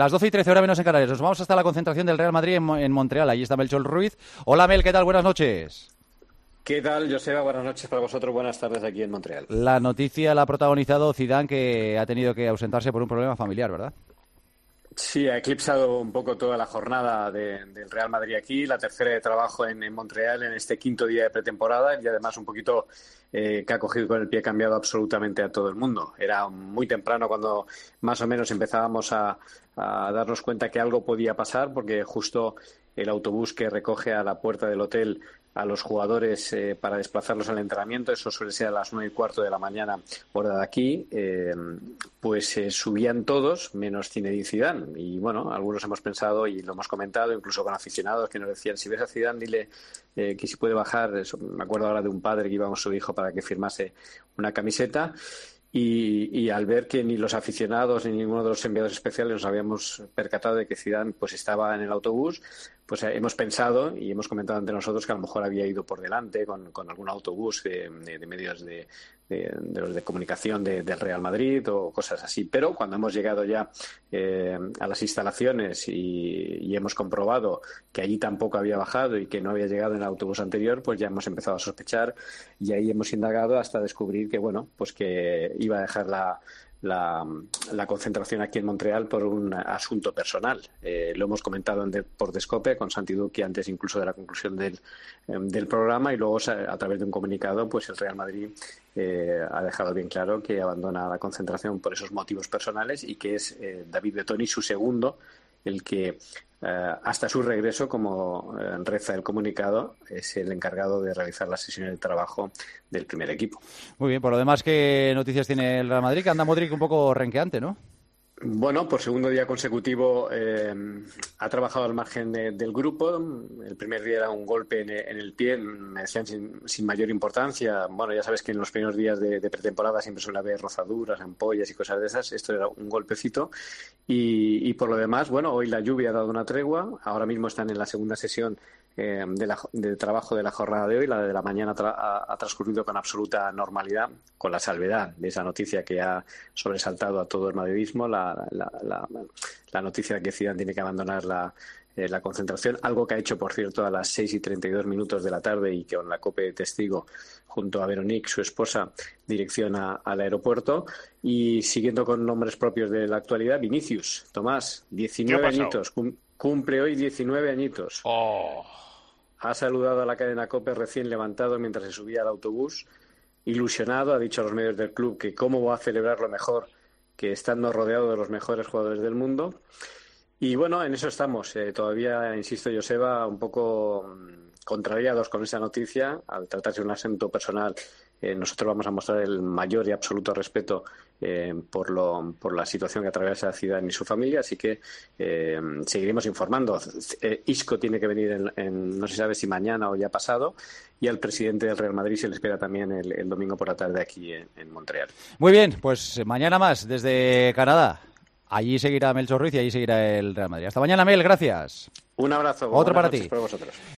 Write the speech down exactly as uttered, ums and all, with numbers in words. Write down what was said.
Las doce y trece, hora menos en Canarias. Nos vamos hasta la concentración del Real Madrid en, en Montreal. Allí está Melchor Ruiz. Hola, Mel, ¿qué tal? Buenas noches. ¿Qué tal, Joseba? Buenas noches para vosotros, buenas tardes aquí en Montreal. La noticia la ha protagonizado Zidane, que ha tenido que ausentarse por un problema familiar, ¿verdad? Sí, ha eclipsado un poco toda la jornada de, del Real Madrid aquí, la tercera de trabajo en, en Montreal en este quinto día de pretemporada y además un poquito eh, que ha cogido con el pie cambiado absolutamente a todo el mundo. Era muy temprano cuando más o menos empezábamos a, a darnos cuenta que algo podía pasar, porque justo el autobús que recoge a la puerta del hotel a los jugadores eh, para desplazarlos al entrenamiento, eso suele ser a las nueve y cuarto de la mañana, hora de aquí, eh, pues eh, subían todos, menos Zinedine Zidane. Y bueno, algunos hemos pensado y lo hemos comentado, incluso con aficionados que nos decían, si ves a Zidane, dile eh, que si puede bajar. Eso, me acuerdo ahora de un padre que iba con su hijo para que firmase una camiseta. Y, y al ver que ni los aficionados ni ninguno de los enviados especiales nos habíamos percatado de que Zidane pues estaba en el autobús, pues hemos pensado y hemos comentado ante nosotros que a lo mejor había ido por delante con, con algún autobús de, de, de medios de, de, de los de comunicación de, del Real Madrid o cosas así. Pero cuando hemos llegado ya eh, a las instalaciones y, y hemos comprobado que allí tampoco había bajado y que no había llegado en el autobús anterior, pues ya hemos empezado a sospechar y ahí hemos indagado hasta descubrir que, bueno, pues que iba a dejar la, la, la concentración aquí en Montreal por un asunto personal. Eh, lo hemos comentado en de, por Descope con Santi Duque antes incluso de la conclusión del, eh, del programa, y luego a través de un comunicado pues el Real Madrid eh, ha dejado bien claro que abandona la concentración por esos motivos personales y que es eh, David Bettoni, su segundo, el que Uh, hasta su regreso, como uh, reza el comunicado, es el encargado de realizar las sesiones de trabajo del primer equipo. Muy bien, por lo demás, ¿qué noticias tiene el Real Madrid? Que anda Modric un poco renqueante, ¿no? Bueno, por segundo día consecutivo eh, ha trabajado al margen de, del grupo. El primer día era un golpe en, en el pie, me decían sin, sin mayor importancia. Bueno, ya sabes que en los primeros días de, de pretemporada siempre suele haber rozaduras, ampollas y cosas de esas. Esto era un golpecito. Y, y por lo demás, bueno, hoy la lluvia ha dado una tregua. Ahora mismo están en la segunda sesión eh, de, la, de trabajo de la jornada de hoy. La de la mañana tra- ha, ha transcurrido con absoluta normalidad, con la salvedad de esa noticia que ha sobresaltado a todo el madridismo, la La, la, la noticia de que Zidane tiene que abandonar la, eh, la concentración, algo que ha hecho, por cierto, a las seis y treinta y dos minutos de la tarde y que con la cope de testigo junto a Veronique, su esposa, dirección a, al aeropuerto. Y siguiendo con nombres propios de la actualidad, Vinicius, Tomás, diecinueve añitos, cum, cumple hoy diecinueve añitos. Oh. Ha saludado a la cadena COPE recién levantado mientras se subía al autobús, ilusionado, ha dicho a los medios del club que cómo va a celebrarlo mejor que estando rodeado de los mejores jugadores del mundo. Y bueno, en eso estamos. Eh, todavía, insisto, Joseba, un poco mmm, contrariados con esa noticia. Al tratarse de un asunto personal, eh, nosotros vamos a mostrar el mayor y absoluto respeto eh, por, lo, por la situación que atraviesa Zidane y su familia, así que eh, seguiremos informando. Eh, Isco tiene que venir, en, en, no se sabe si mañana o ya pasado, y al presidente del Real Madrid se le espera también el, el domingo por la tarde aquí en, en Montreal. Muy bien, pues mañana más desde Canadá. Allí seguirá Melchor Ruiz y allí seguirá el Real Madrid. Hasta mañana, Mel, gracias. Un abrazo. Otro para noches ti. para vosotros.